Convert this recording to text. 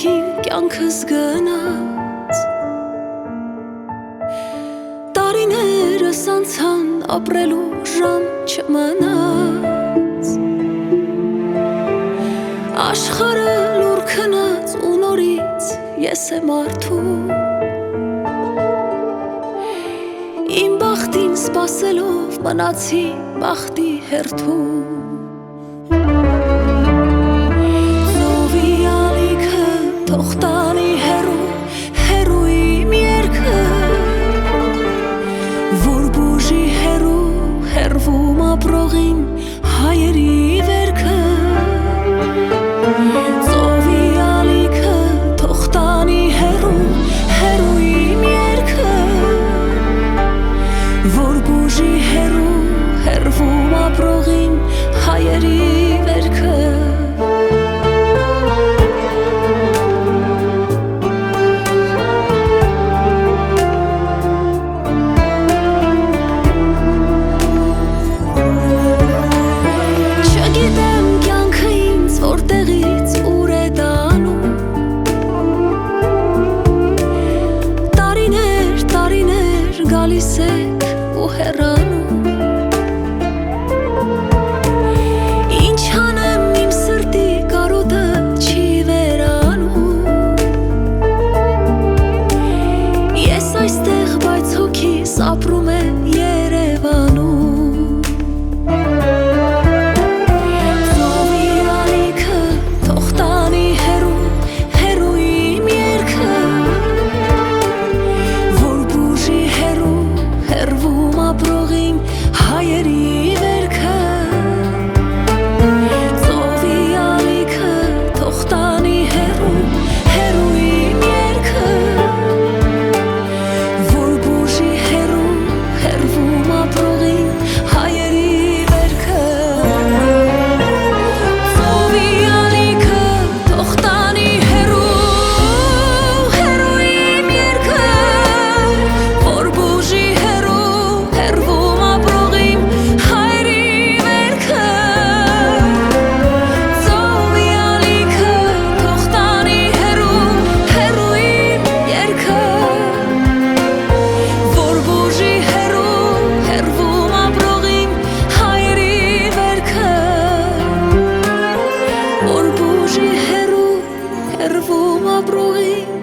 երկին կյանքս գնաց Տարիներս անցան ապրելու ժամ չմնաց Աշխարհը լուր քնած ու նորից ես եմ արթուն Իմ բախտին սպասելով մնացի բախտի հերթում Թող տանի հեռու, հեռու իմ երգը Որ բուժի հեռու, հեռվում ապրողին հայերի վերքը Ծովի ալիքը, թող տանի հեռու, հեռու իմ երգը Որ բուժի հեռու, հեռվում ապրողին հայերի վերքը Գալիս եք ու հեռանում Ինչ անեմ իմ սրտի կարոտը չի վերանում Ես այստեղ բայց հոգիս ապրում է Երևանում Ծովի ալիքը թող տանի հեռու, հեռու իմ երգը Հեռվում ապրողին հայերի վերքը Ծովի ալիքը թող տանի հեռու, հեռու իմ երգը Որ բուժի հեռու, հեռվում ապրողին հայերի վերքը Ծովի ալիքը թող տանի հեռու, հեռու իմ երգը Որ բուժի Հեռվում ապրողին հայերի վերքը Ծովի ալիքը թող տանի հեռու, հեռու իմ երգը Որ բուժի հեռու, հեռվում ապրողին հայերի վերքը Որ բուժի հեռու, հեռվում ապրողին